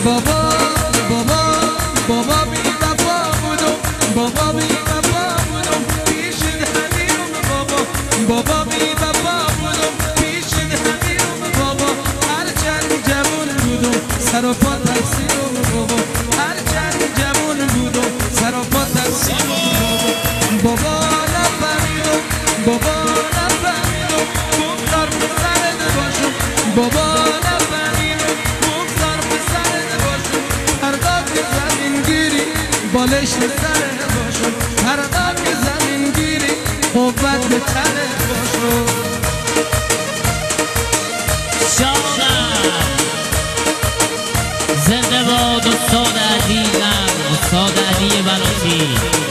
بابا بابا بابا بی وفا بودم، بابا بی وفا بودم پیش همیم بابا، بابا بی وفا بودم پیش همیم بابا، هرچند جوان بودم سر و پا تقصیرم بابا، هرچند جوان بودم سر و پا تقصیرم بابا، بابا نفهمیدم بابا نفهمیدم گفتار پسرت باشم، بابا نفهمیدم گفتار پسرت باشم، فردا که زمین گیری بالش سرت باشم، فردا که زمین گیری قوت به تنت باشم. شادم زنده باد استاد عزیزم، استاد علی بناتی.